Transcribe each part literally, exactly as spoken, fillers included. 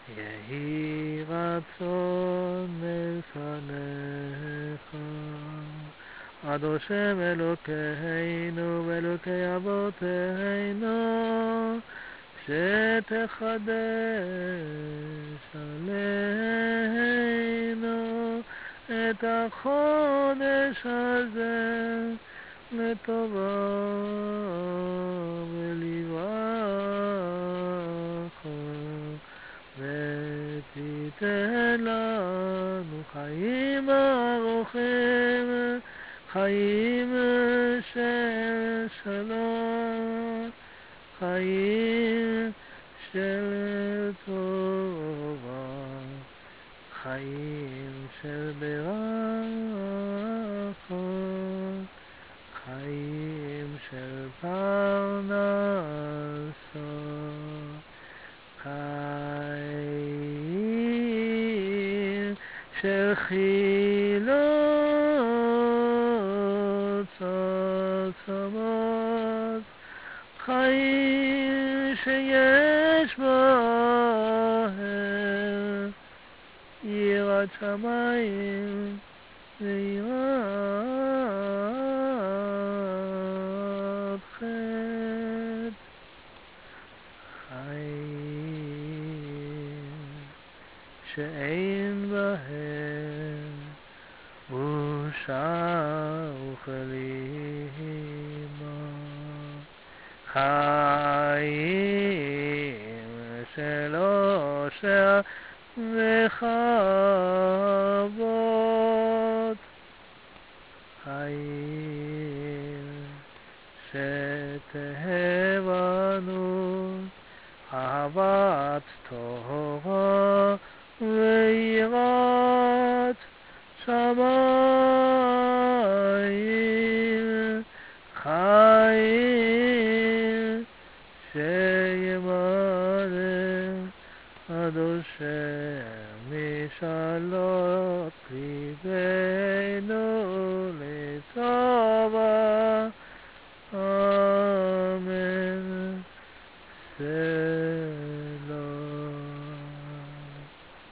יהי רצון לפניך, עד השם אלוקינו ואלוקי אבותינו, שתחדש עלינו את החודש הזה לטובה ולברכה, ותיתן לנו חיים ארוכים, חיים של שלום, חיים של טובה, חיים של ברכה, חיים של פרנסה, חיים של חילות עצמות, חיים שיש בהם יראת שמיים ויראת חטא, חיים שאין בהם בושה וכלימה, חיים של אושר וכבוד, חיים שתהא בנו אהבת תורה ויראת שמיים, חיים שימלא עד אשר משאלות ליבנו לטובה, אמן. סלום.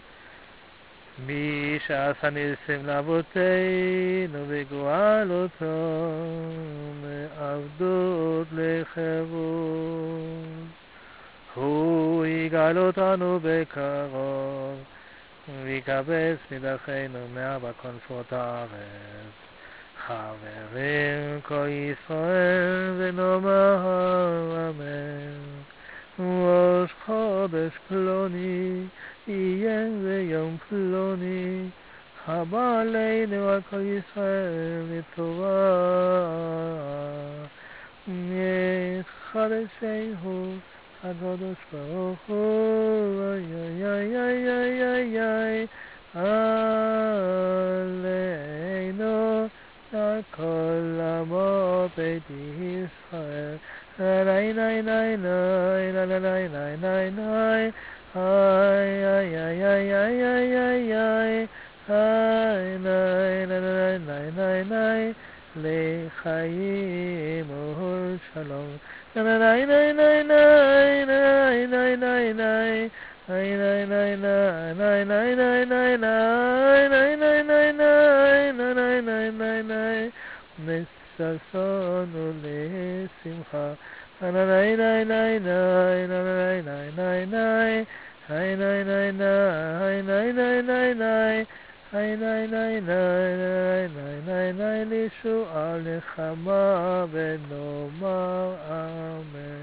מי שעשה ניסים לאבותינו בגואלותו מעבדות לחירות, הוא יגאל אותנו בקרוב, ויקבץ נידחינו מארבע כנפות הארץ. חברים כל ישראל ונאמר אמן. ראש חודש פלוני יהיה ביום פלוני, הבא עלינו על כל ישראל לטובה, יחדשהו הקדוש ברוך הוא, איי איי איי איי איי איי עלינו על כל עמו בית ישראל. איי איי איי איי איי איי איי איי איי איי איי איי לחיים ולשלום. איי איי איי איי איי איי לששון ולשמחה. איי איי איי איי איי איי איי לישועה נחמה ונאמר אמן.